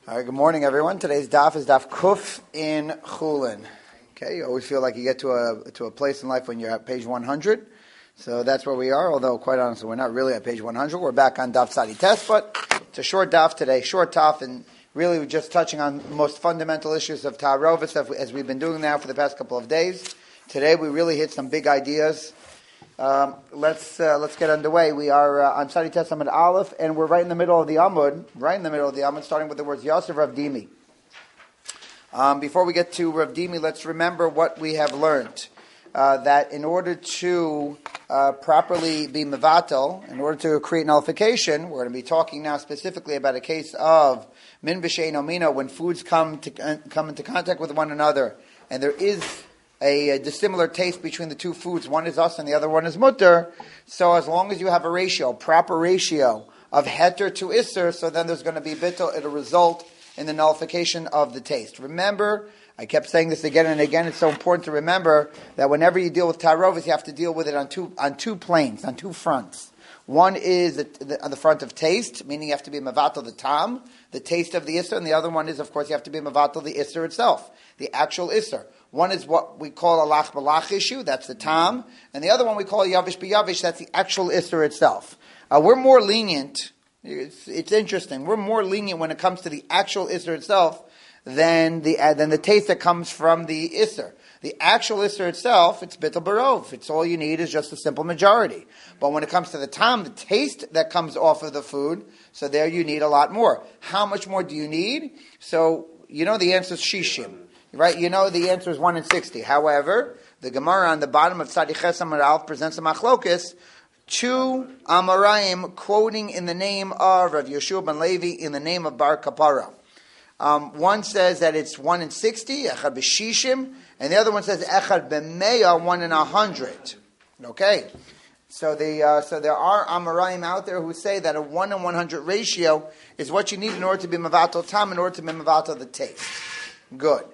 All right, good morning, everyone. Today's daf is daf Kuf in Chulin. Okay, you always feel like you get to a place in life when you're at page 100. So that's where we are, although quite honestly, we're not really at page 100. We're back on daf Sadi Test, but it's a short daf today, short daf, and really we're just touching on the most fundamental issues of Ta'arovis as we've been doing now for the past couple of days. Today we really hit some big ideas. Let's get underway. We are on Sadi Test Amud Aleph, and we're right in the middle of the Amud, starting with the words Yosef Rav Dimi. Before we get to Rav Dimi, let's remember what we have learned. That in order to properly be mevatel, in order to create nullification, we're going to be talking now specifically about a case of min b'she'eino mino, when foods come into contact with one another, and there is a dissimilar taste between the two foods. One is us and the other one is mutter. So as long as you have a proper ratio of heter to isser, so then there's going to be bittul. It'll result in the nullification of the taste. Remember, I kept saying this again and again. It's so important to remember that whenever you deal with ta'arovis, you have to deal with it on two planes, on two fronts. One is on the front of taste, meaning you have to be mevatel the tam, the taste of the isser, and the other one is, of course, you have to be mevatel the isser itself, the actual isser. One is what we call a lach b'lach issue, that's the tam, and the other one we call a yavish b'yavish, that's the actual isser itself. We're more lenient, it's interesting, we're more lenient when it comes to the actual isser itself than the taste that comes from the isser. The actual isser itself, it's bittul barov. It's all you need is just a simple majority. But when it comes to the tam, the taste that comes off of the food, so there you need a lot more. How much more do you need? So, you know the answer is shishim. Right? You know the answer is 1 in 60. However, the Gemara on the bottom of Tzadi Ches Amud Aleph presents a machlokes, two Amoraim quoting in the name of Rav Yeshua ben Levi in the name of Bar Kapara. One says that it's 1 in 60, echad b'shishim, and the other one says echad b'meya, 1 in 100. Okay, so there are Amoraim out there who say that a 1 in 100 ratio is what you need in order to be mevatel tam, in order to be mevatel the taste. Good.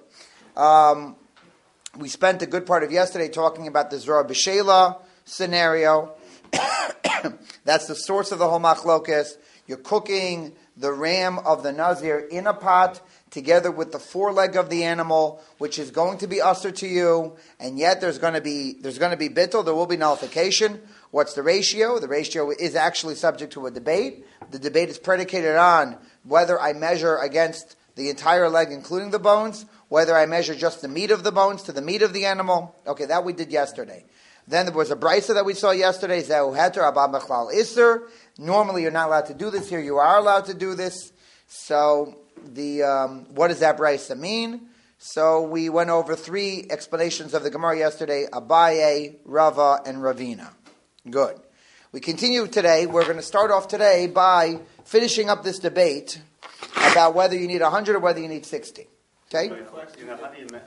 We spent a good part of yesterday talking about the Zora B'Sheila scenario. That's the source of the whole machlokes. You're cooking the ram of the Nazir in a pot together with the foreleg of the animal, which is going to be usher to you, and yet there's going to be bittul, there will be nullification. What's the ratio? The ratio is actually subject to a debate. The debate is predicated on whether I measure against the entire leg, including the bones, whether I measure just the meat of the bones to the meat of the animal. Okay, that we did yesterday. Then there was a brisa that we saw yesterday, Zehu heter abba mechlal isser. Normally you're not allowed to do this. Here you are allowed to do this. So what does that brisa mean? So we went over 3 explanations of the Gemara yesterday, Abaye, Rava, and Ravina. Good. We continue today. We're going to start off today by finishing up this debate about whether you need 100 or whether you need 60. Okay? How do you measure?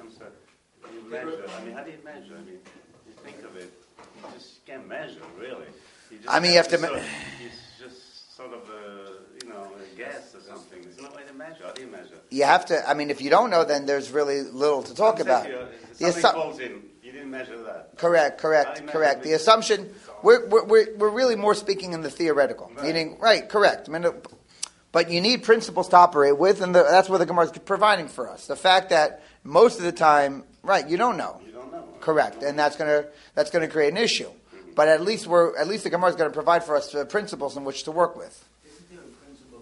How do you measure? You think of it, you just can't measure, really. You have to... It's just sort of a guess or something. There's no way to measure. How do you measure? You have to, if you don't know, then there's really little to talk about. Something falls in. You didn't measure that. Correct. The assumption, we're really more speaking in the theoretical. Right. Meaning, right, correct. But you need principles to operate with, and that's what the Gemara is providing for us. The fact that most of the time, right, you don't know. You don't know. Correct, and that's going to create an issue. Mm-hmm. But at least the Gemara is going to provide for us principles in which to work with. Isn't there a principle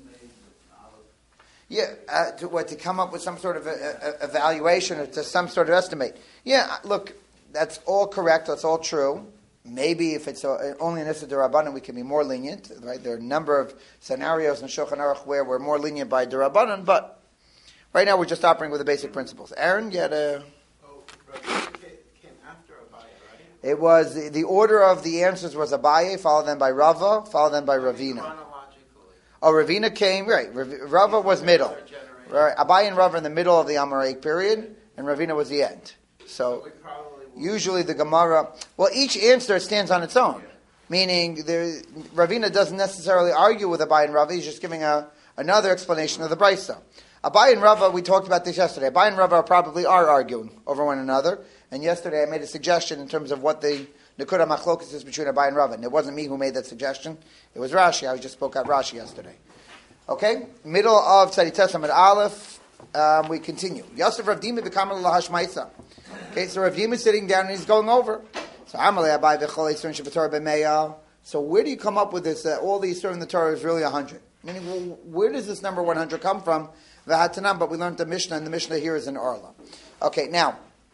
of omed, Yeah, to come up with some sort of evaluation or to some sort of estimate. Yeah, look, that's all correct. That's all true. Maybe if it's only an Issa D'Rabbanan, we can be more lenient. Right? There are a number of scenarios in Shulchan Aruch where we're more lenient by D'Rabbanan, but right now we're just operating with the basic principles. Aaron, you had a... came after Abaye, right? It was, the order of the answers was Abaye, followed then by Rava, followed then by Ravina. Chronologically. Oh, Ravina came, right. Rava was middle. Right. Abaye and Rava in the middle of the Amaraic period, and Ravina was the end. So usually the Gemara, each answer stands on its own. Meaning, Ravina doesn't necessarily argue with Abaye and Rava, he's just giving another explanation of the Brisa. Abaye and Rava, we talked about this yesterday. Abaye and Rava probably are arguing over one another, and yesterday I made a suggestion in terms of what the Nekuda Machlokas is between Abaye and Rava, and it wasn't me who made that suggestion, it was Rashi. I just spoke out Rashi yesterday. Okay, middle of Tzadites Amid Aleph. We continue. Yosef Rav Dima b'kamal lahashmaisa. Okay, so Rav Dima is sitting down and he's going over. So Amalei Abai v'chol Yisron Shabbatorah b'meya. So where do you come up with this? All the Yisron in the Torah is really 100. Meaning, well, where does this number 100 come from? V'hatanam, but we learned the Mishnah, and the Mishnah here is in Arla. Okay, now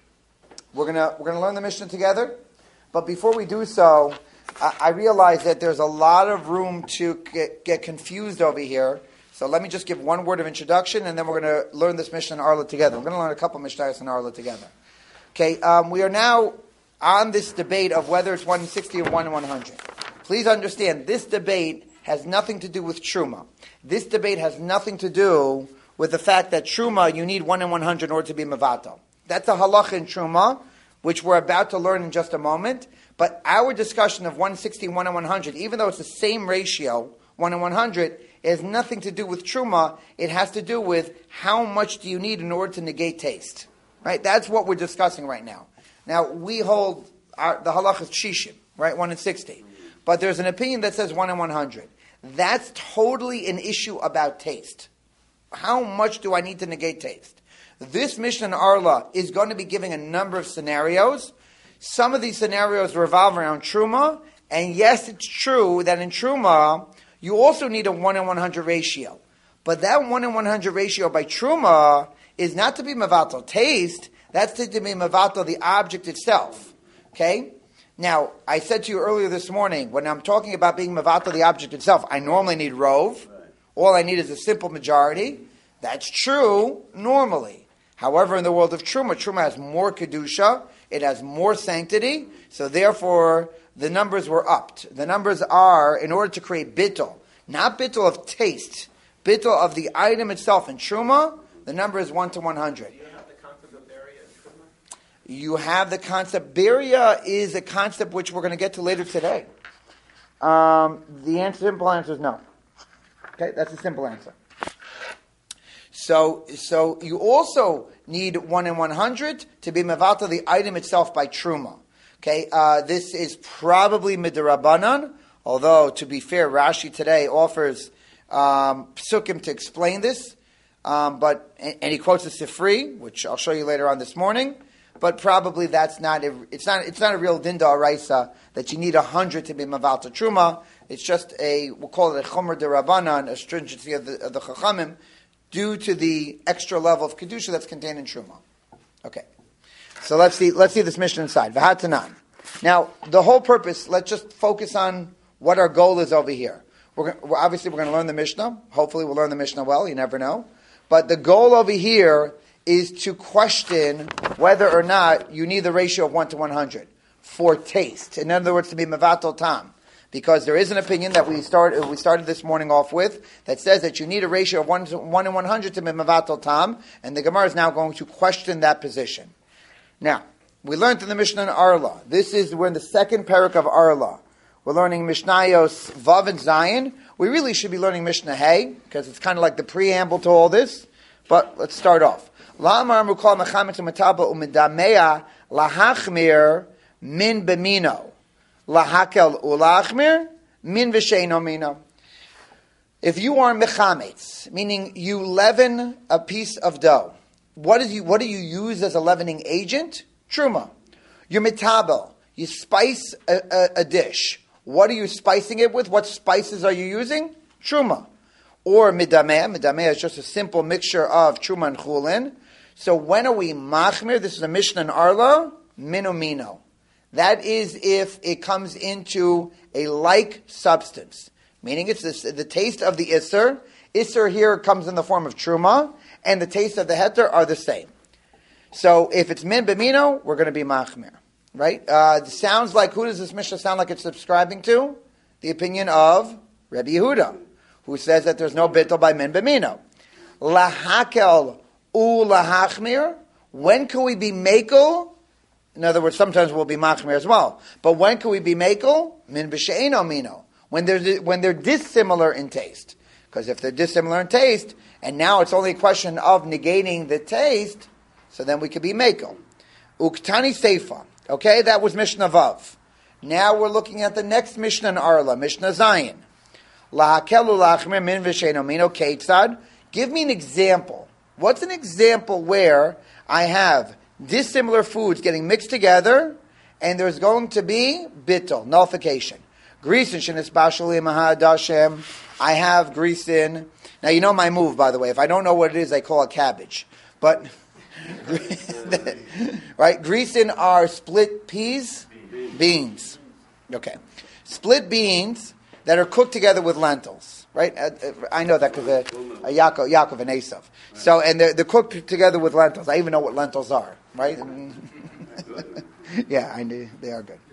we're gonna learn the Mishnah together. But before we do so, I realize that there's a lot of room to get confused over here. So let me just give one word of introduction, and then we're going to learn this Mishnah in Arla together. We're going to learn a couple Mishnahs in Arla together. Okay, we are now on this debate of whether it's 160 or 1 in 100. Please understand, this debate has nothing to do with Truma. This debate has nothing to do with the fact that Truma, you need 1 in 100 in order to be Mevatel. That's a halacha in Truma, which we're about to learn in just a moment. But our discussion of 160, 1 in 100, even though it's the same ratio, 1 in 100, it has nothing to do with Truma. It has to do with how much do you need in order to negate taste. Right? That's what we're discussing right now. Now, we hold the halach is Shishim, right? 1 in 60. But there's an opinion that says 1 in 100. That's totally an issue about taste. How much do I need to negate taste? This Mishnah in Arla is going to be giving a number of scenarios. Some of these scenarios revolve around Truma. And yes, it's true that in Truma, you also need a 1 in 100 ratio. But that 1 in 100 ratio by Truma is not to be Mevatel taste, that's to be Mevatel the object itself. Okay? Now, I said to you earlier this morning, when I'm talking about being Mevatel the object itself, I normally need Rov. All I need is a simple majority. That's true, normally. However, in the world of Truma has more Kedusha, it has more sanctity, so therefore, the numbers were upped. The numbers are, in order to create bittul, not bittul of taste, bittul of the item itself in Truma, the number is 1 to 100. Do you have the concept of Beria in Truma? You have the concept. Beria is a concept which we're going to get to later today. The simple answer is no. Okay, that's a simple answer. So you also need 1 in 100 to be mevatel the item itself by Truma. Okay, this is probably midirabanan, although to be fair, Rashi today offers psukim to explain this, and he quotes a Sifri, which I'll show you later on this morning. But probably it's not a real dinda araisa that you need 100 to be mevatel Truma. It's just we'll call it a chomer derabanan, a stringency of the chachamim, due to the extra level of kedusha that's contained in Truma. Okay. So let's see this Mishnah inside. V'hatanan. Now, the whole purpose, let's just focus on what our goal is over here. We're going to learn the Mishnah. Hopefully we'll learn the Mishnah well, you never know. But the goal over here is to question whether or not you need the ratio of 1 to 100 for taste. In other words, to be mevatel tam. Because there is an opinion that we started this morning off with that says that you need a ratio of 1 in 100 to be mevatel tam, and the Gemara is now going to question that position. Now, we learned in the Mishnah in Arla. We're in the second parak of Arla. We're learning Mishnayos Vav and Zayin. We really should be learning Mishnah Hey, because it's kind of like the preamble to all this. But let's start off. La'amar mukal mechamet u'metaba u'medamea lahachmir min bemino. Lahakel ulachmir min v'sheino mino. If you are mechametz, meaning you leaven a piece of dough, what do you use as a leavening agent? Truma. You're metabel. You spice a dish. What are you spicing it with? What spices are you using? Truma. Or midameh. Midameh is just a simple mixture of truma and chulin. So when are we machmir? This is a Mishnah in Arla. Mino. That is if it comes into a like substance. Meaning it's the taste of the Isser. Isser here comes in the form of Truma, and the taste of the Heter are the same. So if it's Min B'mino, we're going to be Machmir. Right? It sounds like, who does this Mishnah sound like it's subscribing to? The opinion of Rebbe Yehuda, who says that there's no Bittul by Min B'mino. Lahakel u lahachmir. When can we be Mekel? In other words, sometimes we'll be Machmir as well. But when can we be Mekel? Min B'she'eno mino. When they're dissimilar in taste. Because if they're dissimilar in taste, and now it's only a question of negating the taste, so then we could be Mekel. Uktani Seifa. Okay, that was Mishnah Vav. Now we're looking at the next Mishnah in Arla, Mishnah Zayin. Lahakelu lachmir min v'sheino mino keitzad. Give me an example. What's an example where I have dissimilar foods getting mixed together and there's going to be bittul, nullification? Grisin shenisbashali mahadashem. I have grisin. Now you know my move, by the way. If I don't know what it is, I call it cabbage. But right, grisin are split peas, beans. Okay, split beans that are cooked together with lentils. Right, I know that because Yaakov and Esav. So, and they're cooked together with lentils. I even know what lentils are. Right? Yeah, I knew they are good.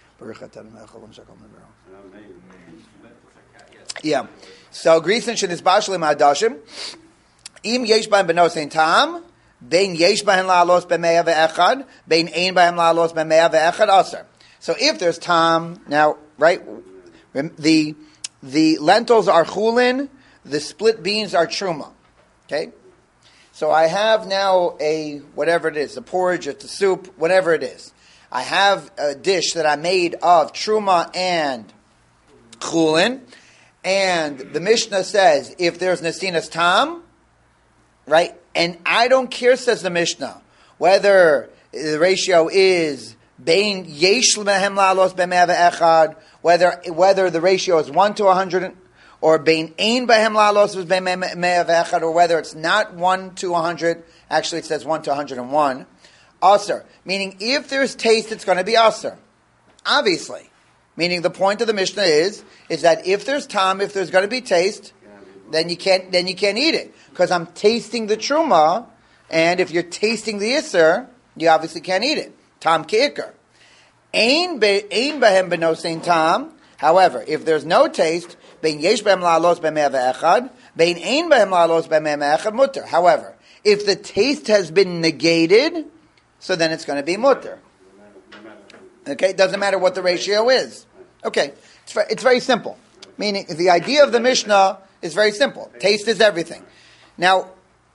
Yeah. So grisin shenisbashli ma'adashim. Im yesh b'hem benosein tam. Bein yesh b'hem la'alos b'meya ve'echad. Bein ein b'hem la'alos b'meya ve'echad aser. So if there's tam, now, right, the lentils are chulin, the split beans are truma. Okay? So I have now whatever it is, a porridge, it's a soup, whatever it is. I have a dish that I made of truma and chulin, and the Mishnah says, if there's nesinas tam, right, and I don't care, says the Mishnah, whether the ratio is bein yesh mehem la'alos b'mea ve'echad, whether the ratio is 1 to 100, or bein ein behem la'alos b'mea ve'echad, or whether it's not 1 to 100, actually it says 1 to 101, aser, meaning if there's taste, it's going to be aser, obviously. Meaning the point of the Mishnah is that if there's tam, if there's going to be taste, then you can't eat it, because I'm tasting the truma, and if you're tasting the iser, you obviously can't eat it. Tam ke'ikar. Ein behem benosein tam. However, if there's no taste, bein yesh behem la'alos b'mea ve'echad, bein ein behem la'alos b'mea ve'echad mutter. However, if the taste has been negated, so then it's going to be mutter. Okay, it doesn't matter what the ratio is. Okay, it's very simple. Meaning, the idea of the Mishnah is very simple. Taste is everything. Now,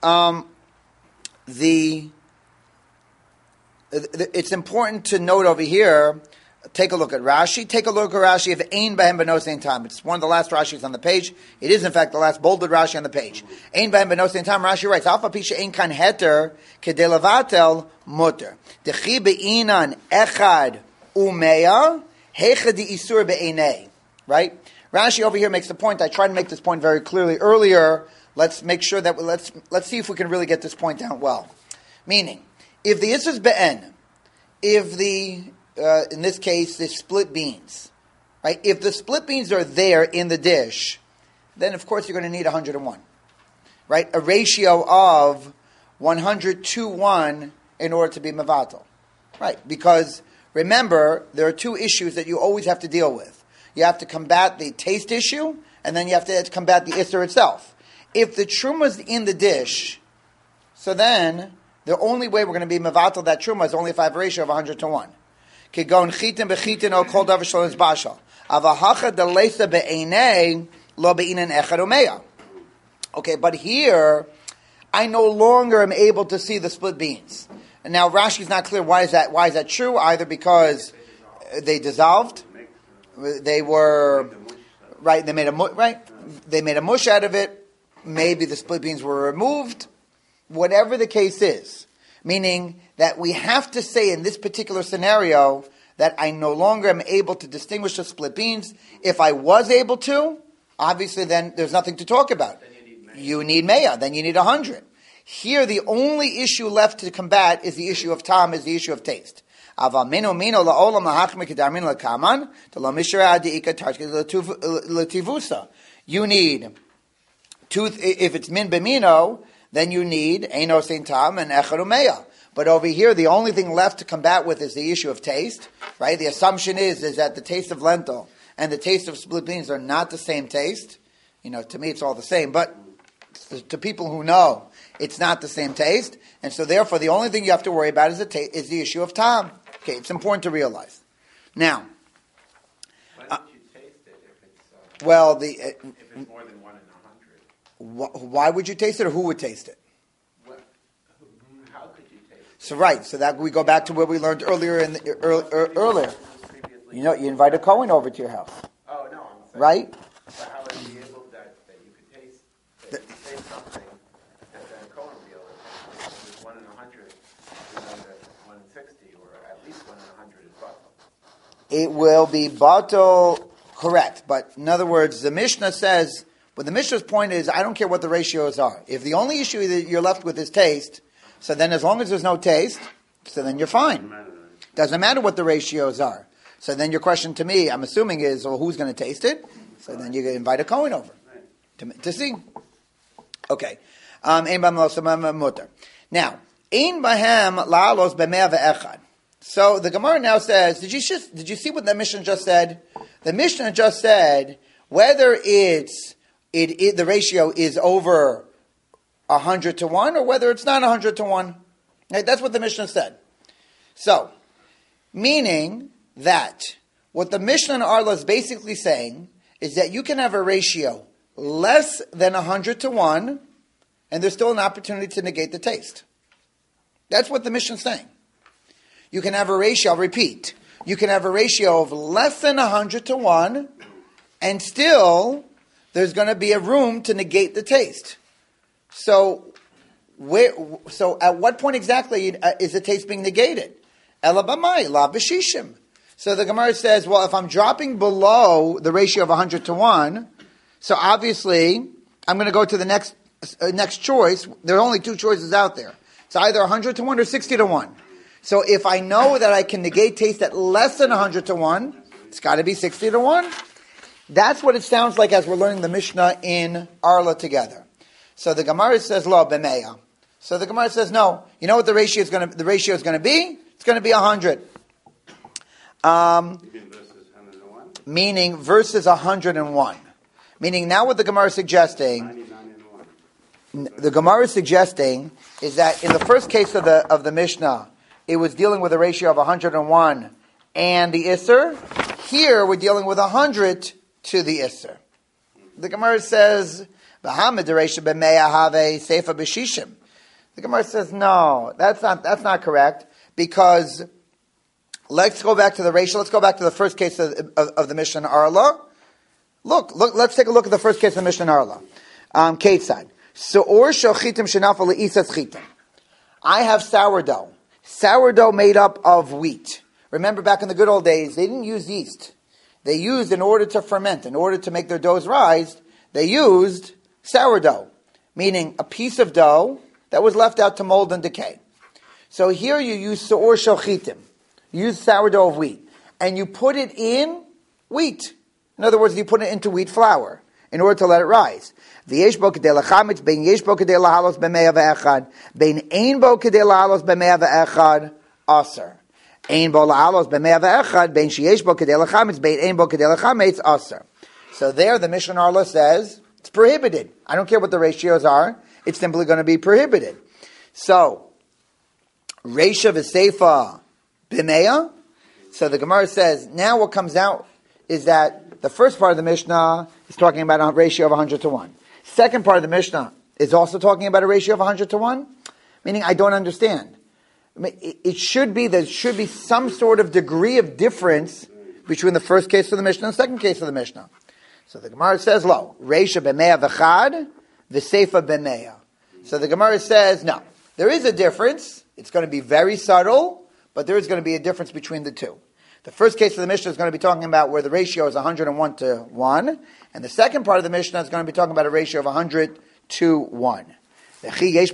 it's important to note over here, take a look at Rashi. Take a look at Rashi of Ein Behem Benosein Tam. It's one of the last Rashis on the page. It is, in fact, the last bolded Rashi on the page. Ein Behem Benosein Tam, Rashi writes, Alpha Pisha Ein Kan Heter Kedelavatel Mutter. Dechi Be'inan Echad Umeya Hecha Di Isur Be'enei. Right? Rashi over here makes the point. I tried to make this point very clearly earlier. Let's make sure that, let's see if we can really get this point down well. Meaning, if the Isur is Be'en, if in this case, the split beans, right? If the split beans are there in the dish, then of course you're going to need 101, right? A ratio of 100 to 1 in order to be mevatel, right? Because remember, there are two issues that you always have to deal with. You have to combat the taste issue, and then you have to combat the isser itself. If the truma is in the dish, so then the only way we're going to be mevatel that truma is only if I have a ratio of 100 to 1. Kigon chitin bechitin o kol davar shlo nizbashal. Avahacha delesa be'enei lo be'inan echad umeya. Okay, but here I no longer am able to see the split beans. And now Rashi's not clear why is that true, either because they dissolved, they were right, they made a mush out of it, maybe the split beans were removed, whatever the case is. Meaning that we have to say in this particular scenario that I no longer am able to distinguish the split beans. If I was able to, obviously then there's nothing to talk about. You need Meya, then you need 100. Here the only issue left to combat is the issue of tam, is the issue of taste. You need tooth, if it's min b'mino, then you need Eino Sein Tam and Echad Umeya. But over here, the only thing left to combat with is the issue of taste, right? The assumption is that the taste of lentil and the taste of split beans are not the same taste. You know, to me it's all the same, but to people who know, it's not the same taste. And so therefore, the only thing you have to worry about is the issue of tam. Okay, it's important to realize. Now, why don't you taste it if it's if it's more than 1 in 100? Why would you taste it, or who would taste it? How could you taste it? So right, so that we go back to where we learned earlier earlier. You know, you invite a Kohen over to your house. Oh no, I'm saying. Right? But how would you it will be batel, correct. But in other words, the Mishnah says, but the Mishnah's point is, I don't care what the ratios are. If the only issue that you're left with is taste, so then as long as there's no taste, so then you're fine. Doesn't matter what the ratios are. So then your question to me, I'm assuming, is, well, who's going to taste it? So then you invite a Kohen over to see. Okay. Now, ein bahem la'alos b'mea ve'echad. So the Gemara now says, did you see what the Mishnah just said? The Mishnah just said whether the ratio is over 100 to 1 or whether it's not 100 to 1. Right? That's what the Mishnah said. So, meaning that what the Mishnah and Arla is basically saying is that you can have a ratio less than 100 to 1 and there's still an opportunity to negate the taste. That's what the Mishnah is saying. You can have a ratio, I'll repeat, you can have a ratio of less than 100 to 1 and still there's going to be a room to negate the taste. So at what point exactly is the taste being negated? Ela b'mai, la b'shishim. So the Gemara says, well, if I'm dropping below the ratio of 100 to 1, so obviously I'm going to go to the next choice. There are only two choices out there. It's either 100 to 1 or 60 to 1. So if I know that I can negate taste at less than 100 to 1, it's got to be 60 to 1. That's what it sounds like as we're learning the Mishnah in Arla together. So the Gemara says, lo b'meya. So the Gemara says, no. You know what the ratio is going to be? It's going to be 100. Meaning versus 101. Meaning now what the Gemara is suggesting, the Gemara is suggesting is that in the first case of the Mishnah, it was dealing with a ratio of 101 and the Isser. Here we're dealing with 100 to the Isser. The Gemara says, the Gemara says, no, that's not correct, because let's go back to the ratio. Let's go back to the first case of the Mishnah in Arla. Look, let's take a look at the first case of the Mishnah in Arla. Ketzad. Se'or shochitim shenafal le'isas chitim. I have sourdough. Sourdough made up of wheat. Remember back in the good old days, they didn't use yeast. They used, in order to ferment, in order to make their doughs rise, they used sourdough. Meaning a piece of dough that was left out to mold and decay. So here you use se'or shochitim. You use sourdough of wheat. And you put it in wheat. In other words, you put it into wheat flour in order to let it rise. V'yesh bo kedei lachametz, bein yesh bo kedei lahalos b'mea ve'echad, bein ein bo kedei lahalos b'mea ve'echad, aser. Ein bo lahalos b'mea ve'echad, bein sheyesh bo kedei lachametz, bein ein bo kedei lachametz, aser. So there the Mishnah Arla says, it's prohibited. I don't care what the ratios are, it's simply going to be prohibited. So, Reisha v'seifa b'mea. So the Gemara says, now what comes out is that the first part of the Mishnah is talking about a ratio of 100 to 1. Second part of the Mishnah is also talking about a ratio of 100 to 1, meaning I don't understand. I mean, there should be some sort of degree of difference between the first case of the Mishnah and the second case of the Mishnah. So the Gemara says, lo, Reisha b'mea v'chad, v'seifa b'mea. So the Gemara says, no, there is a difference. It's going to be very subtle, but there is going to be a difference between the two. The first case of the Mishnah is going to be talking about where the ratio is 101 to 1, and the second part of the Mishnah is going to be talking about a ratio of 100 to 1. So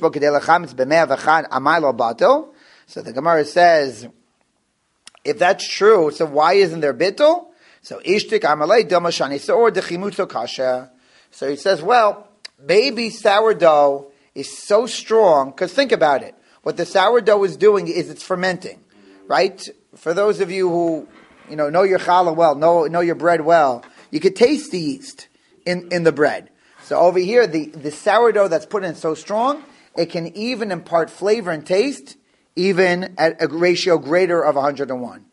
the Gemara says, if that's true, so why isn't there bittul? So he says, well, baby sourdough is so strong, because think about it. What the sourdough is doing is it's fermenting, right? For those of you who, know your challah well, know your bread well, you could taste the yeast in the bread. So over here, the sourdough that's put in so strong, it can even impart flavor and taste, even at a ratio greater of 101.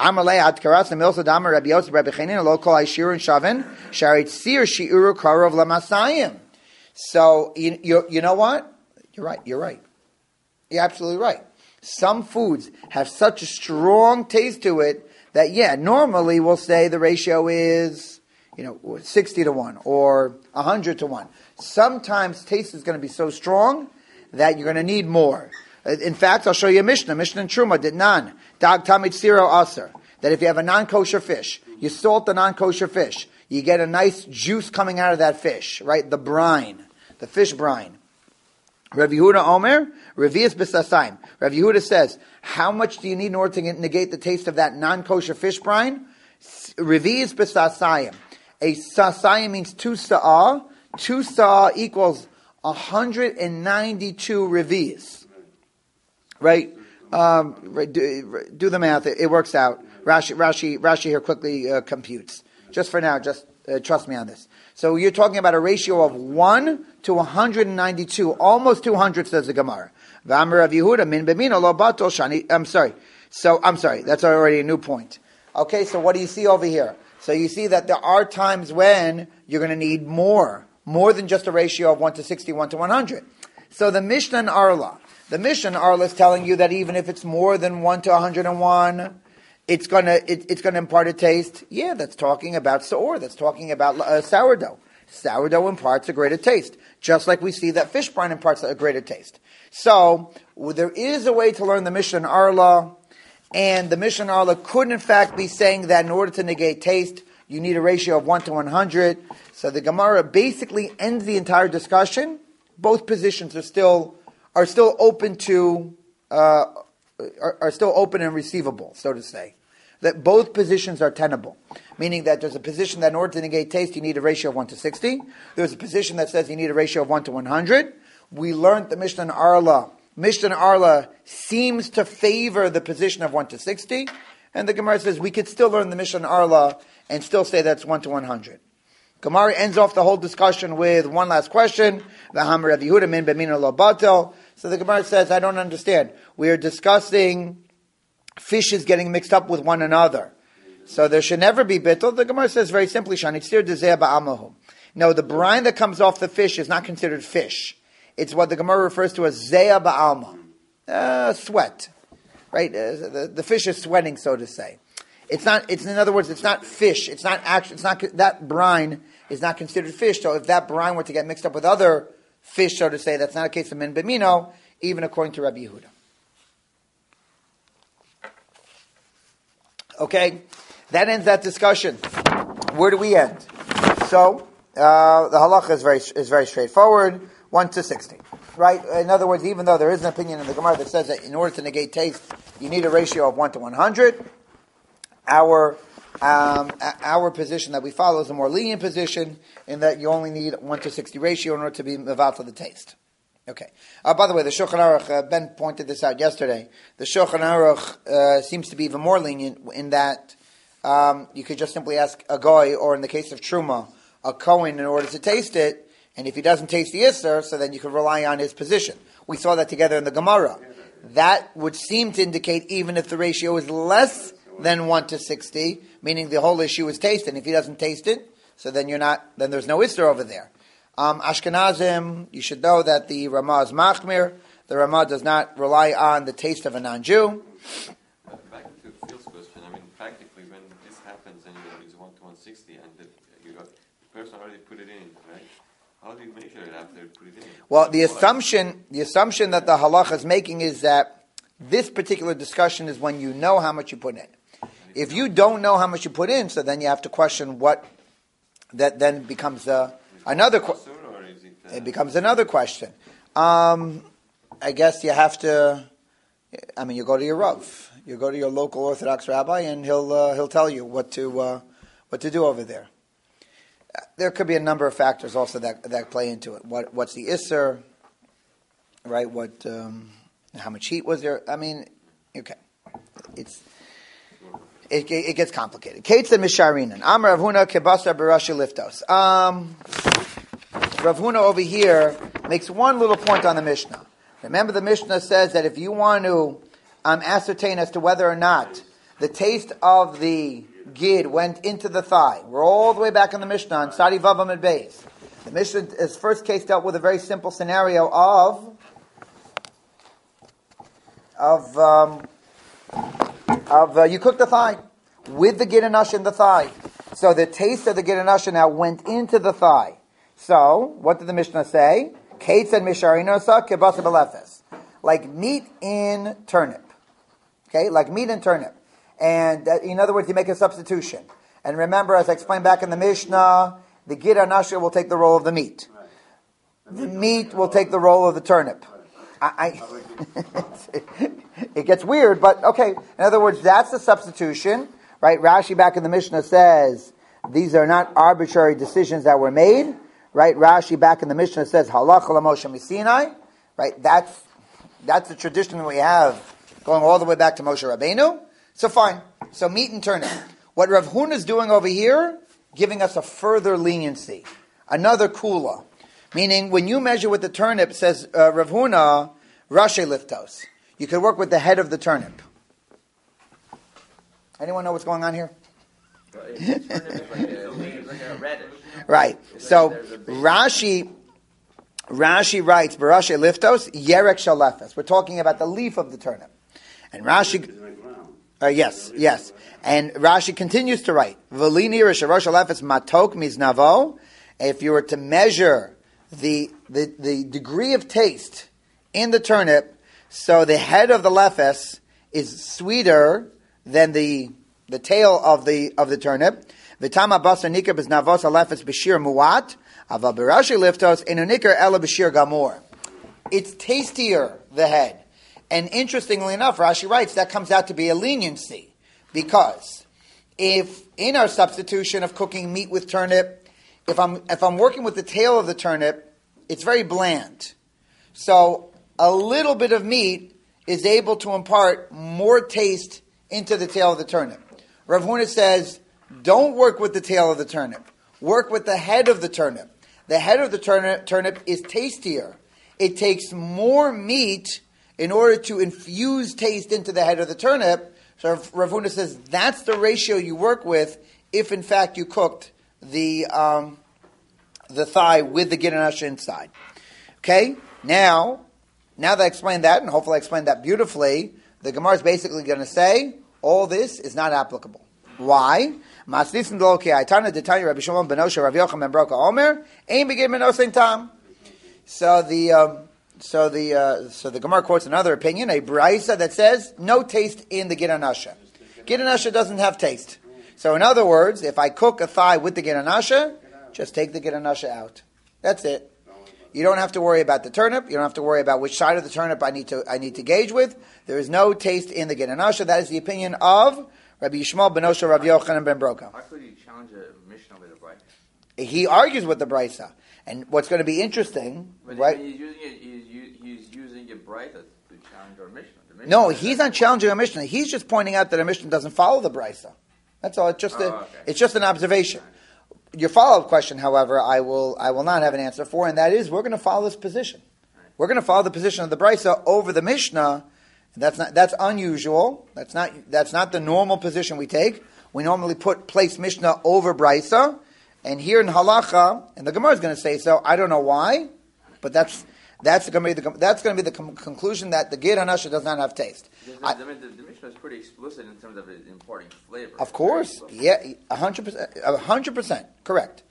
So, you know what? You're right. You're absolutely right. Some foods have such a strong taste to it that, normally we'll say the ratio is, 60 to 1 or 100 to 1. Sometimes taste is going to be so strong that you're going to need more. In fact, I'll show you a Mishnah. Mishnah in Truma did nan. Dag tamid siro aser. that if you have a non-kosher fish, you salt the non-kosher fish, you get a nice juice coming out of that fish, right? The brine, the fish brine. Rav Yehuda Omer, Revius B'Sasayim. Rav Yehuda says, how much do you need in order to negate the taste of that non-kosher fish brine? Revius B'Sasayim. A sasayim means 2 sa'ah. 2 sa'ah equals 192 revius. Right? Do the math. It works out. Rashi here quickly computes. Just for now, just trust me on this. So you're talking about a ratio of 1 to 192, almost 200, says the Gemara. V'amar Rav Yehuda min b'mino lo batel shani. I'm sorry. That's already a new point. Okay, so what do you see over here? So you see that there are times when you're going to need more than just a ratio of 1 to 60, 1 to 100. So the Mishnah and Arla is telling you that even if it's more than 1 to 101, it's gonna impart a taste. Yeah, that's talking about saor. That's talking about sourdough. Sourdough imparts a greater taste, just like we see that fish brine imparts a greater taste. So there is a way to learn the Mishnah and Arla, and the Mishnah and Arla could in fact be saying that in order to negate taste, you need a ratio of 1 to 100. So the Gemara basically ends the entire discussion. Both positions are still open to are still open and receivable, so to say. That both positions are tenable, meaning that there's a position that in order to negate taste, you need a ratio of 1 to 60. There's a position that says you need a ratio of 1 to 100. We learned the Mishnah and Arla. Mishnah and Arla seems to favor the position of 1 to 60, and the Gemara says we could still learn the Mishnah and Arla and still say that's 1 to 100. Gemara ends off the whole discussion with one last question. V'hamar Rav Yehuda min b'mino lo batel. So the Gemara says, I don't understand. We are discussing fishes getting mixed up with one another. So there should never be bittul. The Gemara says very simply, Shanitzir dezeh ba'amahu. No, the brine that comes off the fish is not considered fish. It's what the Gemara refers to as zeya ba'alma. Sweat. Right? The fish is sweating, so to say. In other words, it's not fish. It's not that brine is not considered fish. So if that brine were to get mixed up with other fish, so to say, that's not a case of min b'mino, even according to Rabbi Yehuda. Okay, that ends that discussion. Where do we end? So the halacha is very straightforward. 1 to 60, right? In other words, even though there is an opinion in the Gemara that says that in order to negate taste, you need a ratio of 1 to 100. Our position that we follow is a more lenient position in that you only need 1 to 60 ratio in order to be mevat for the taste. Okay. By the way, the Shulchan Aruch, Ben pointed this out yesterday. The Shulchan Aruch seems to be even more lenient in that you could just simply ask a goy, or in the case of Truma, a Kohen, in order to taste it, and if he doesn't taste the Isser, so then you could rely on his position. We saw that together in the Gemara. That would seem to indicate even if the ratio is less than 1 to 60, meaning the whole issue is taste, and if he doesn't taste it, so then there's no Isser over there. Ashkenazim, you should know that the Ramah is Machmir. The Ramah does not rely on the taste of a non-Jew. Back to Phil's question, practically when this happens and you use 1 to 160 and the person already put it in, right? How do you measure it after you put it in? Well, the assumption that the halacha is making is that this particular discussion is when you know how much you put in. If you don't know how much you put in, so then you have to question what that then becomes another question. It becomes another question. I guess you have to. You go to your Rav, you go to your local Orthodox rabbi, and he'll tell you what to do over there. There could be a number of factors also that play into it. What's the Isser, right? How much heat was there? Okay, it gets complicated. Kates and Misharinan. Am Rav Huna kebasa barashi liftos. Rav Huna over here makes one little point on the Mishnah. Remember, the Mishnah says that if you want to ascertain as to whether or not the taste of the gid went into the thigh, we're all the way back in the Mishnah on Sadi Vavam and Beis. The Mishnah's first case dealt with a very simple scenario of you cook the thigh with the gid and ash in the thigh. So the taste of the gid and ash now went into the thigh. So, what did the Mishnah say? Kates and misharinosa kebasa belefes. Like meat in turnip. Okay, like meat in turnip. And in other words, you make a substitution. And remember, as I explained back in the Mishnah, the Gid Anasha will take the role of the meat. The meat will take the role of the turnip. It gets weird, but okay. In other words, that's the substitution, right? Rashi back in the Mishnah says these are not arbitrary decisions that were made, right? Rashi back in the Mishnah says Halacha Moshe Misinai, right? That's the tradition that we have going all the way back to Moshe Rabbeinu. So fine. So meat and turnip. What Rav Huna is doing over here, giving us a further leniency, another kula. Meaning, when you measure with the turnip, says Rav Huna, Rashi liftos. You could work with the head of the turnip. Anyone know what's going on here? Right. So Rashi writes, Barashi liftos, yerek shalefes. We're talking about the leaf of the turnip. And Rashi... yes. And Rashi continues to write, Velini Risharosh Alefes Matok Miznavo. If you were to measure the degree of taste in the turnip, so the head of the lefes is sweeter than the tail of the turnip. V'tama basar nikar b'znavos alefes b'shir muat, aval b'rashi liftos enu nikar ela b'shir gamor. It's tastier, the head. And interestingly enough, Rashi writes that comes out to be a leniency, because if in our substitution of cooking meat with turnip, if I'm working with the tail of the turnip, it's very bland. So a little bit of meat is able to impart more taste into the tail of the turnip. Rav Huna says, don't work with the tail of the turnip. Work with the head of the turnip. The head of the turnip is tastier. It takes more meat in order to infuse taste into the head of the turnip. So Rav Huna says that's the ratio you work with if in fact you cooked the thigh with the Gid Anasha inside. Okay? Now that I explained that, and hopefully I explained that beautifully, the Gemara is basically going to say all this is not applicable. Why? So the Gemara quotes another opinion, a Braisa that says no taste in the Gid Anasha. Gid Anasha doesn't have taste. So in other words, if I cook a thigh with the Gid Anasha, just take the Gid Anasha out. That's it. You don't have to worry about the turnip. You don't have to worry about which side of the turnip I need to gauge with. There is no taste in the Gid Anasha. That is the opinion of Rabbi Yishmael ben Osher, Rav Yochanan ben Broka. How could you challenge a Mishnah with a Braisa? He argues with the Braisa. And what's going to be interesting, but right? He's using a Braisa to challenge our Mishnah. No, he's not challenging a Mishnah. He's just pointing out that a Mishnah doesn't follow the Brisa. That's all. It's just an observation. Your follow-up question, however, I will not have an answer for, and that is we're going to follow this position. We're going to follow the position of the Brisa over the Mishnah. That's unusual. That's not the normal position we take. We normally place Mishnah over Brisa, and here in Halacha, and the Gemara is going to say so. I don't know why, but that's going to be the conclusion that the Gid Anasha does not have taste. The Mishnah is pretty explicit in terms of it imparting flavor. Of course, yeah, 100%, correct.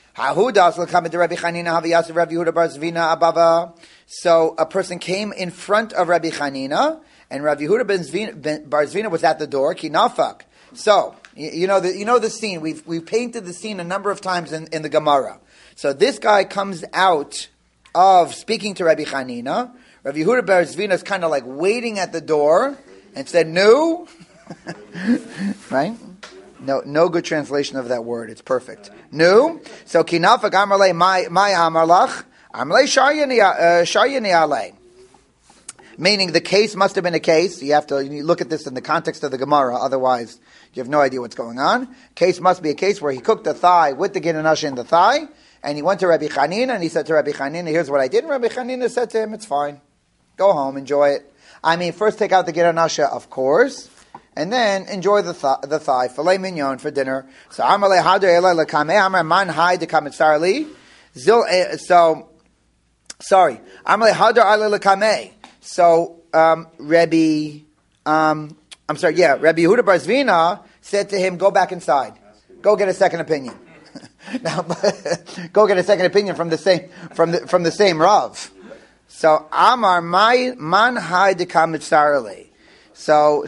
So a person came in front of Rabbi Chanina, and Rabbi Yehuda bar Zvina was at the door. Kinafak. So you know the scene. We've painted the scene a number of times in the Gemara. So this guy comes out of speaking to Rabbi Chanina. Rabbi Yehuda bar Zvina is kind of like waiting at the door and said, "No," right? No good translation of that word. It's perfect. No. So kinafak amarle my amarlach amarle shayani ale. Meaning the case must have been a case. You look at this in the context of the Gemara. Otherwise, you have no idea what's going on. Case must be a case where he cooked the thigh with the Gid Anasha in the thigh, and he went to Rabbi Chanina and he said to Rabbi Chanina, "Here's what I did." And Rabbi Chanina said to him, "It's fine. Go home, enjoy it. I mean, first take out the Gid Anasha, of course, and then enjoy the thigh, filet mignon for dinner." So Amarle Hadar Elai Lekame Amar Man Hai Dekametzar Li Zil. So sorry, Amarle Hadar Elai Lekame. So Rabbi Yehuda bar Zvina said to him, "Go back inside. Go get a second opinion." Now, go get a second opinion from the same Rav. So Amar Man Hai Dekametzar Li. So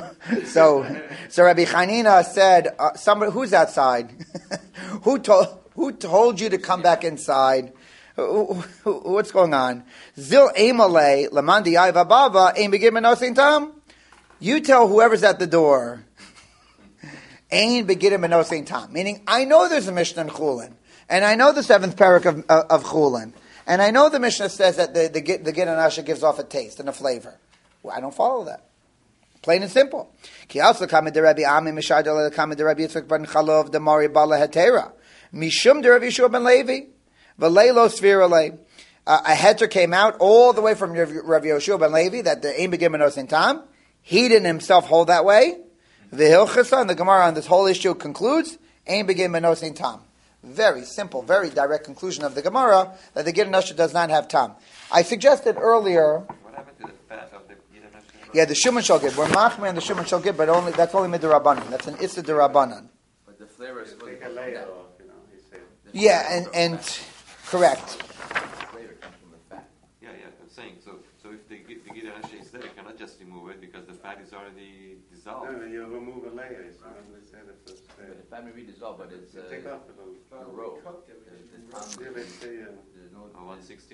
Rabbi Chanina said, somebody who's outside? Who told you to come back inside? What's going on? Zil Amale Lamandi Baba Aim Begin Menosin Tam. You tell whoever's at the door. Ain Begin Menosin Tam. Meaning, I know there's a Mishnah in Chulin, and I know the 7th parak of Chulin, and I know the Mishnah says that the Gid and Asha gives off a taste and a flavor. Well, I don't follow that. Plain and simple. Ki also kamed de Rabbi Ami Mishad de kamed de Rabbi Yitzchak ben Chalov de Mari Bala Hetera Mishum de Rabbi Yeshua ben Levi v'Leilo Svirale. A heter came out all the way from Rabbi Yeshua ben Levi that the Ein Begin Menos in Tam. He didn't himself hold that way. V'Hilchasa, and the Gemara on this whole issue concludes Ein Begin Menos in Tam. Very simple, very direct conclusion of the Gemara that the Gid and Asher does not have Tam. I suggested earlier. What happened to the fat of the Gid and Asher? Yeah, the Shuman Shal Gid. We're machmer and the Shuman Shal Gid, but that's only midrabanan. That's an Issa d'Rabbanan. But the flavor is Take a layer off, he said. Yeah, and correct. The flavor comes from the fat. Yeah, I'm saying, so if the Gid and Asher is there, you cannot just remove it because the fat is already dissolved. No, you remove a layer. It's not they said it was The fat may be dissolved, but it's take off a little. the roe. Yeah, they say, There's no. Or 160?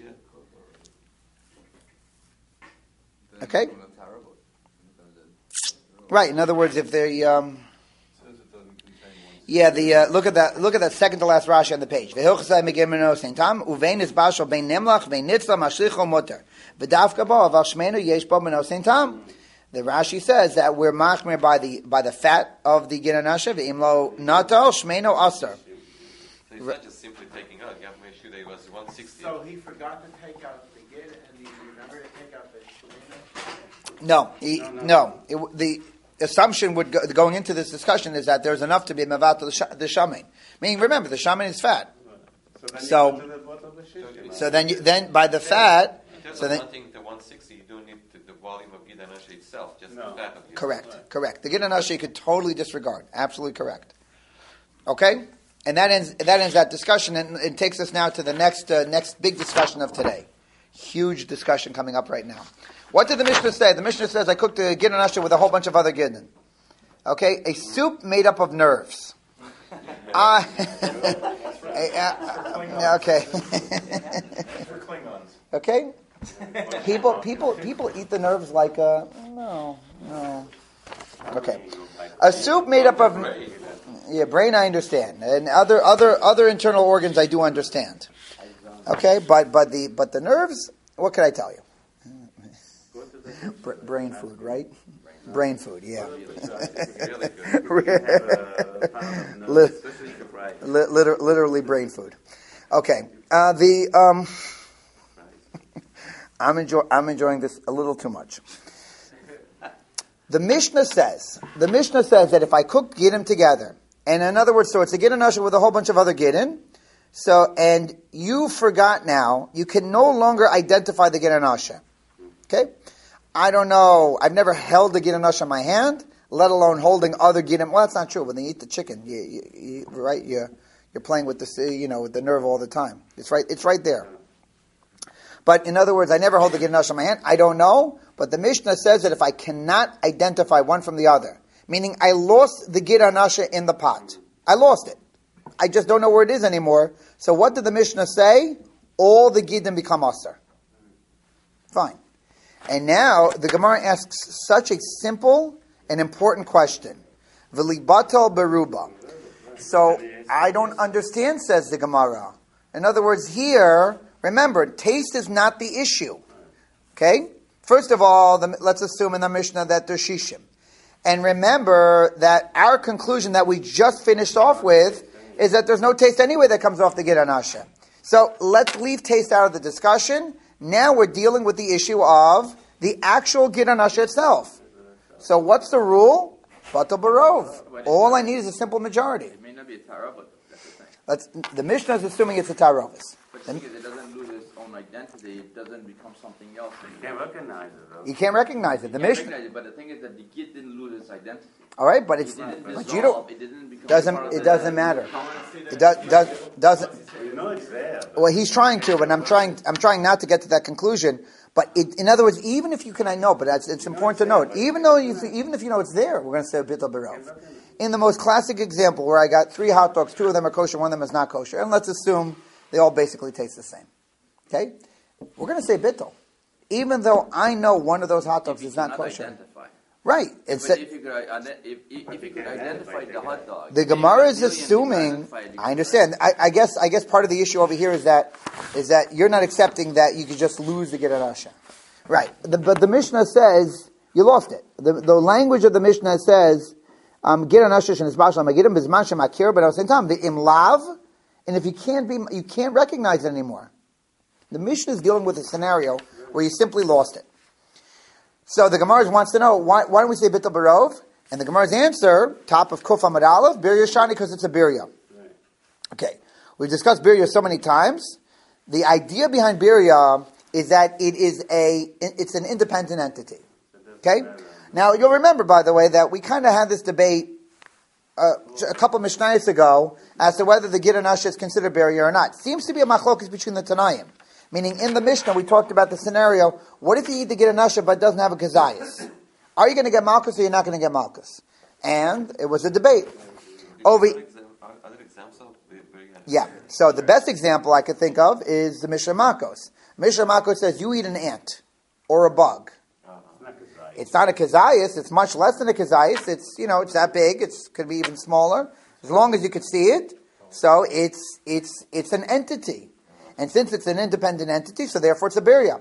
Okay. Right. In other words, if they, look at that second to last Rashi on the page. V'hilchasai megim menosin tam uvein is bashal bein nimlach vein nitzla mashlicho mutter v'davka bo aval shmeinu yesh bo menosin tam. The Rashi says that we're machmer by the fat of the Gid and Asher v'imlo natal shmeinu aser. So it's not just simply taking out. You have to make sure that it was 160. So he forgot to take out the Gid, and he remembered to take out the Shemina? No. The assumption going into this discussion is that there's enough to be mevat the shaman. Meaning, remember, the shaman is fat. So then by the fat, So then wanting the 160, you don't need the volume of Gid and Asher itself, just the fat of Gid. Correct. The Gid and Asher you could totally disregard. Absolutely correct. Okay, and that ends that discussion, and it takes us now to the next big discussion of today. Huge discussion coming up right now. What did the Mishnah say? The Mishnah says, I cooked a Gid and Asher with a whole bunch of other Gidden. Okay, a soup made up of nerves. Okay. Okay. People eat the nerves like no. Okay. A soup made up of brain I understand, and other internal organs I do understand. Okay, but the nerves, what can I tell you? Brain food, right? Brain food, yeah. Literally brain food. Okay, I'm enjoying this a little too much. The Mishnah says that if I cook Giddim together, and in other words, so it's a Gid and Asher with a whole bunch of other Giddim, and you forgot now, you can no longer identify the Gid and Asher. Okay? I don't know, I've never held a Gid and Asher in my hand, let alone holding other Giddim. Well, that's not true. When they eat the chicken, you're playing with with the nerve all the time. It's right there. But in other words, I never hold the Gid and Asher in my hand. I don't know. But the Mishnah says that if I cannot identify one from the other, meaning I lost the Gid and Asher in the pot. I lost it. I just don't know where it is anymore. So what did the Mishnah say? All the Giddim become Asher. Fine. And now the Gemara asks such a simple and important question. V'libatal beruba. So I don't understand, says the Gemara. In other words, here, remember, taste is not the issue. Okay? First of all, let's assume in the Mishnah that there's shishim. And remember that our conclusion that we just finished off with is that there's no taste anyway that comes off the Gid and Asher. So let's leave taste out of the discussion. Now we're dealing with the issue of the actual Gid and Asher itself. So what's the rule? Batal barov. All I need is a simple majority. It may not be a tara, but that's the thing. The Mishnah is assuming it's a tarovis. But the thing is, it doesn't lose its own identity. It doesn't become something else. You can't recognize it, though. You can't recognize it. The Mishnah. Recognize it, but the thing is that the Gid didn't lose its identity. All right, but it's It didn't but dissolve. you don't. It didn't become part of It doesn't matter. It doesn't. You know it's there. Well, he's trying to, but I'm trying not to get to that conclusion. But in other words, even if you can, I know, but it's important to note. Even if you know it's there, we're going to say bittul barov. In the most classic example, where I got 3 hot dogs, 2 of them are kosher, 1 of them is not kosher, and let's assume they all basically taste the same. Okay, we're going to say bittul, even though I know one of those hot dogs is not kosher. Identify. Right. But if you could identify the hot dog, The Gemara is assuming. I understand. I guess part of the issue over here is that you're not accepting that you could just lose the Gidon Asher. Right. But the Mishnah says you lost it. The language of the Mishnah says Gidon Asher shenizbashal magidim bizman shemakir, but at the same time the imlav, and if you can't recognize it anymore. The Mishnah is dealing with a scenario where you simply lost it. So the Gemara wants to know, why don't we say bittul barov? And the Gemara's answer, top of Kuf Amud Aleph, birya shani, because it's a birya. Right. Okay, we've discussed birya so many times. The idea behind birya is that it's an independent entity. Okay? Now, you'll remember, by the way, that we kind of had this debate a couple of Mishnayos ago as to whether the Gidon Asher is considered birya or not. Seems to be a machlokes between the Tanaim. Meaning, in the Mishnah, we talked about the scenario, what if you eat the Gidon Asher but doesn't have a kazayas? Are you going to get malchus or you're not going to get malchus? And it was a debate. Other examples of Yeah. So the best example I could think of is the Mishnah Makos. Mishnah Makos says, you eat an ant or a bug. It's not a kazayas, it's much less than a kazayas. It's that big, it could be even smaller, as long as you could see it. So it's an entity. And since it's an independent entity, so therefore it's a birya.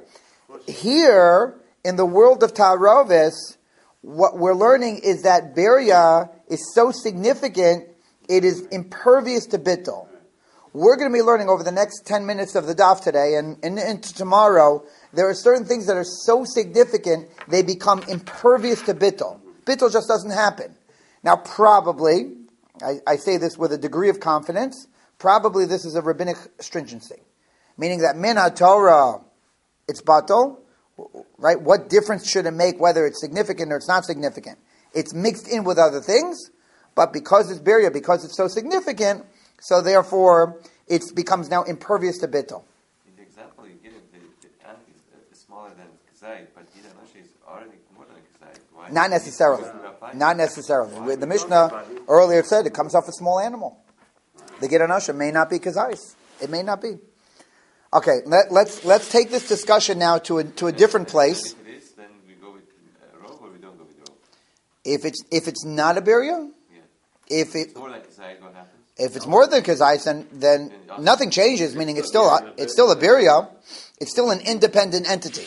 Here, in the world of Ta'arovis, what we're learning is that birya is so significant, it is impervious to bittul. We're going to be learning over the next 10 minutes of the daf today, and into tomorrow, there are certain things that are so significant, they become impervious to bittul. Bittul just doesn't happen. Now, probably, I say this with a degree of confidence, probably this is a rabbinic stringency. Meaning that min ha-Torah, it's batal, right? What difference should it make whether it's significant or it's not significant? It's mixed in with other things, but because it's birya, because it's so significant, so therefore it becomes now impervious to bittul. In the example you give, the ant is smaller than kazayit, but Gidon Asher is already more than kazayit. Why? Not necessarily. Not necessarily. The Mishnah earlier said it comes off a small animal. The Gidon Asher may not be kazayis. It may not be. Okay, let's take this discussion now to a different place. If it is, then we go with rov or we don't go with rov? If it's not a birya, if it's more like kazayit, what happens? If it's more than kazayis, then nothing changes. Meaning it's still a birya. It's still an independent entity.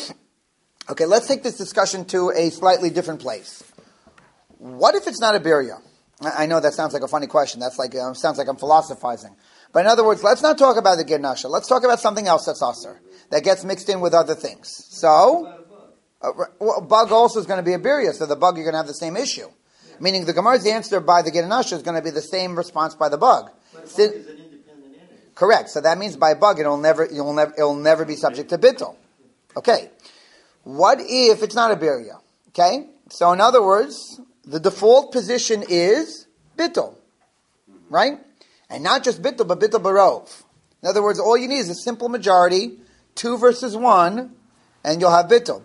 Okay, let's take this discussion to a slightly different place. What if it's not a birya? I know that sounds like a funny question. That's like sounds like I'm philosophizing. But in other words, let's not talk about the Gidon Asher. Let's talk about something else that's aser, that gets mixed in with other things. So, a bug also is going to be a birya, so the bug you're going to have the same issue. Meaning the Gemara's answer by the Gidon Asher is going to be the same response by the bug. But a bug is an independent entity. Correct. So that means by bug it'll never be subject to bittul. Okay. What if it's not a birya? Okay. So in other words, the default position is bittul, right? And not just bittul, but bittul barov. In other words, all you need is a simple majority, 2 versus 1, and you'll have bittul.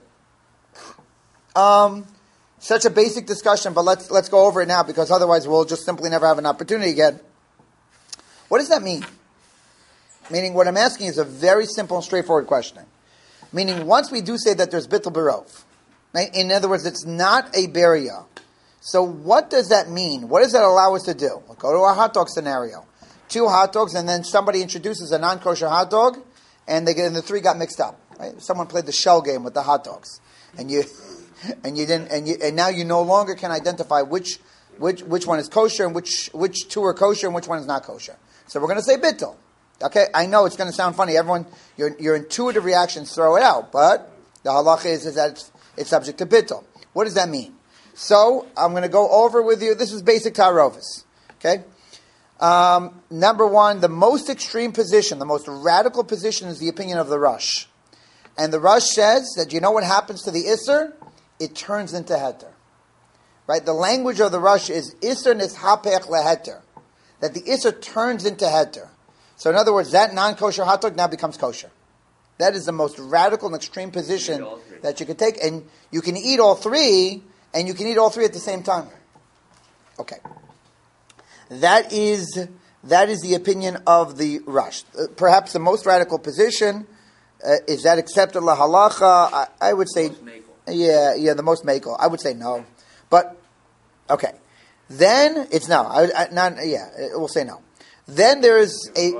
Such a basic discussion, but let's go over it now, because otherwise we'll just simply never have an opportunity again. What does that mean? Meaning, what I'm asking is a very simple and straightforward question. Meaning, once we do say that there's bittul barov, right? In other words, it's not a birya. So what does that mean? What does that allow us to do? We'll go to our hot dog scenario. 2 hot dogs, and then somebody introduces a non-kosher hot dog, and the 3 got mixed up. Right? Someone played the shell game with the hot dogs, and now you no longer can identify which one is kosher and which 2 are kosher and which one is not kosher. So we're going to say bittul. Okay, I know it's going to sound funny. Everyone, your intuitive reactions throw it out, but the halacha is that it's subject to bittul. What does that mean? So I'm going to go over with you. This is basic Ta'arovis. Okay. Number 1, the most extreme position, the most radical position is the opinion of the Rush. And the Rush says that you know what happens to the Isser? It turns into Heter. Right? The language of the Rush is Isser nishapech leheter. That the Isser turns into Heter. So in other words, that non-kosher hot dog now becomes kosher. That is the most radical and extreme position that you could take. And you can eat all three, and you can eat all three at the same time. Okay. That is the opinion of the Rush. Perhaps the most radical position, is that accepted la halacha? I would say, the most makel. I would say no. But, okay. Then, it's no. We'll say no. Then there is a...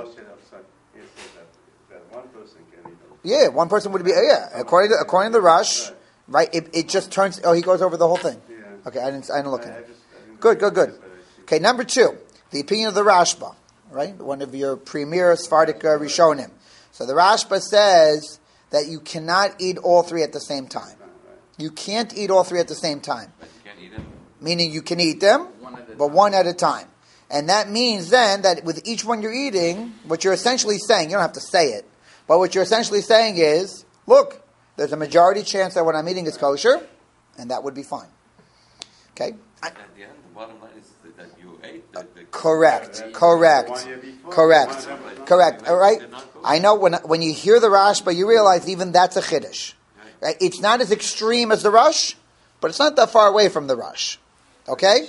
Yeah, one person would be, according to the Rush, right, it just turns, he goes over the whole thing. Yeah. Okay, I didn't look at it. Good. Okay, number 2, the opinion of the Rashba, right, one of your premier Sephardic Rishonim. So the Rashba says that you cannot eat all three at the same time. You can't eat all three at the same time. But you can't eat them. Meaning you can eat them, but one at a time. And that means then that with each one you're eating, what you're essentially saying, you don't have to say it, but what you're essentially saying is, look, there's a majority chance that what I'm eating is kosher, and that would be fine. Okay? At the end, the bottom line is that you ate the Correct. All right? I know when you hear the Rashba, you realize even that's a chiddush. Right? It's not as extreme as the Rush, but it's not that far away from the Rush. Okay?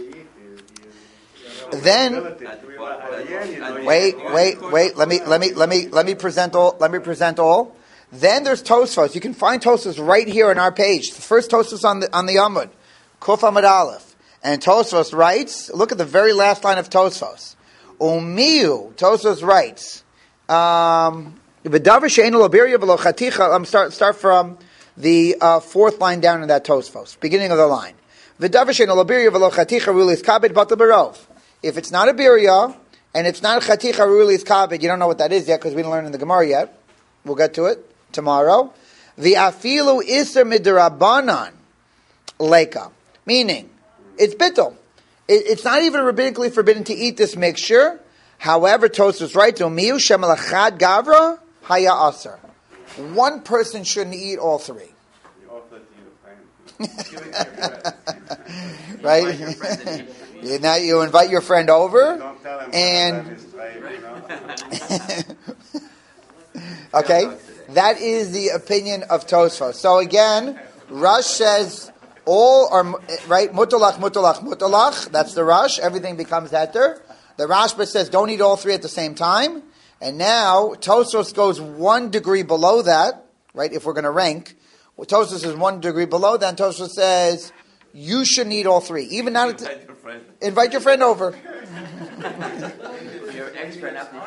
Then wait. Let me present all. Then there's Tosfos. You can find Tosfos right here on our page. The first Tosfos on the Amud, Kuf Amud Aleph, and Tosfos writes. Look at the very last line of Tosfos. Umiu. Tosfos writes. Start from the fourth line down in that Tosfos, beginning of the line. If it's not a birya, and it's not a chaticha rulis kabed, you don't know what that is yet because we didn't learn in the Gemara yet. We'll get to it tomorrow. V'afilu iser midrabanan leka, meaning it's bittul. It's not even rabbinically forbidden to eat this mixture. However, Tosfos writes, "Umiu shemalachad gavra haya aser." One person shouldn't eat all three. You offer it to your friend. Right? Now you invite your friend over, Don't tell him and that is right, okay, that is the opinion of Tosfos. So again, Rush says all are right. Mutulach. That's the Rush. Everything becomes heter. The Rashba says don't eat all three at the same time. And now Tosfos goes 1 degree below that. Right? If we're going to rank, Tosfos is 1 degree below that. And Tosfos says you shouldn't eat all three, even not. Invite your friend over. Your ex-friend after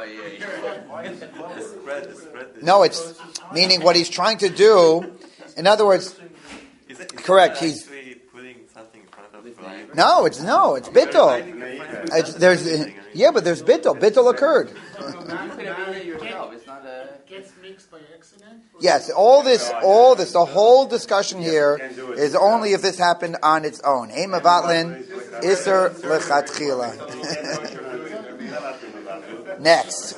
No, it's meaning what he's trying to do. In other words, correct. He's putting something in front of the fly. it's bittul. There's bittul. Bittul occurred. You could have eaten it yourself. It's not a... Gets mixed by accident? Yes, all this, the whole discussion here is only if this happened on its own. Ein mevatlin iser lechatchila. Next,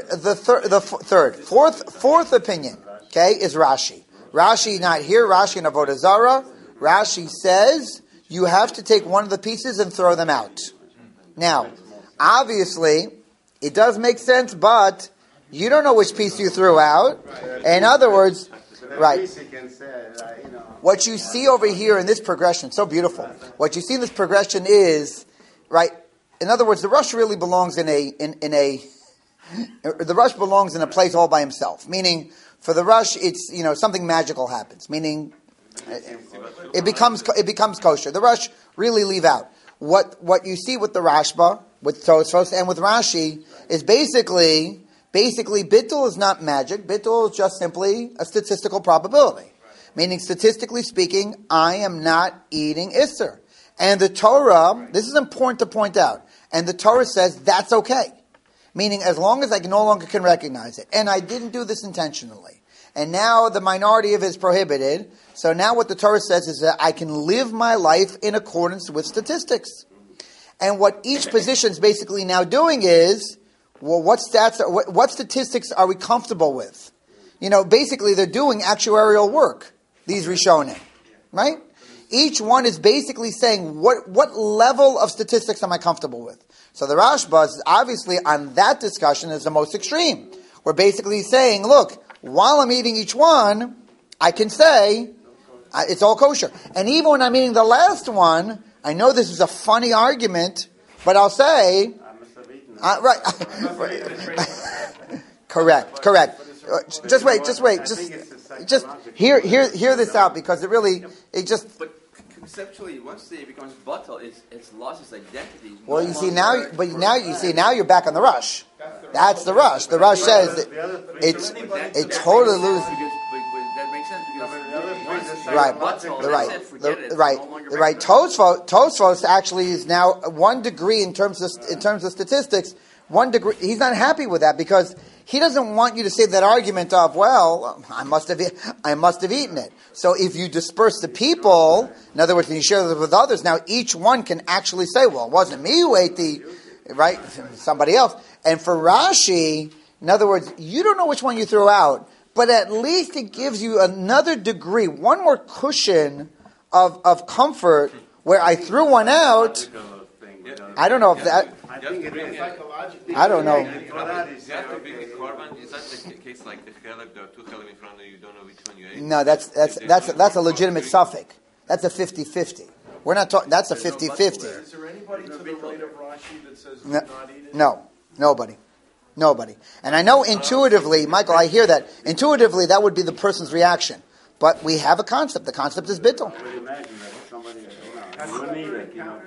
fourth opinion. Okay, is Rashi. Rashi not here. Rashi in Avodah Zarah. Rashi says you have to take one of the pieces and throw them out. Now, obviously, it does make sense, but you don't know which piece you threw out. In other words, right. What you see over here in this progression, so beautiful. What you see in this progression is, right. In other words, the Rush really belongs the Rush belongs in a place all by himself. Meaning, for the Rush, it's something magical happens. Meaning, it becomes kosher. The Rush really leave out what you see with the Rashba, with Tosfos, and with Rashi is basically bittul is not magic. Bittul is just simply a statistical probability. Meaning, statistically speaking, I am not eating Isser. And the Torah, this is important to point out, and the Torah says that's okay. Meaning, as long as I no longer can recognize it. And I didn't do this intentionally. And now the minority of it is prohibited. So now what the Torah says is that I can live my life in accordance with statistics. And what each position is basically now doing is, well, what statistics are we comfortable with? Basically they're doing actuarial work, these Rishonim. Right? Each one is basically saying, what level of statistics am I comfortable with? So the Rashba is obviously on that discussion is the most extreme. We're basically saying, look, while I'm eating each one, I can say it's all kosher. And even when I'm eating the last one, I know this is a funny argument, but I'll say, I must have eaten it. right. Correct. Just wait. Just hear this out, because But conceptually, once it becomes bottle, it's lost its identity. Well, you see now you're back on the rush. That's the rush. The rush says that it totally loses. That makes sense because Right. Tosfos actually is now 1 degree in terms of statistics. 1 degree. He's not happy with that because he doesn't want you to say that argument of, well, I must have eaten it. So if you disperse the people, in other words, when you share this with others, now each one can actually say, well, it wasn't me who ate right? Somebody else. And for Rashi, in other words, you don't know which one you threw out, but at least it gives you another degree, one more cushion of comfort where I threw one out. I don't know if that. I think it is. I don't know. You have to be the korban. Is that the case like the chelek? There are 2 chelek in front of you. You don't know which one you ate. No, that's a legitimate suffix. That's a 50-50. We're not talking. That's a 50-50. Is there anybody to the right of Rashi that says do not eat it? No, nobody. And I know intuitively, Michael, I hear that. Intuitively, that would be the person's reaction. But we have a concept. The concept is bittul. I would imagine that somebody, you wouldn't eat it,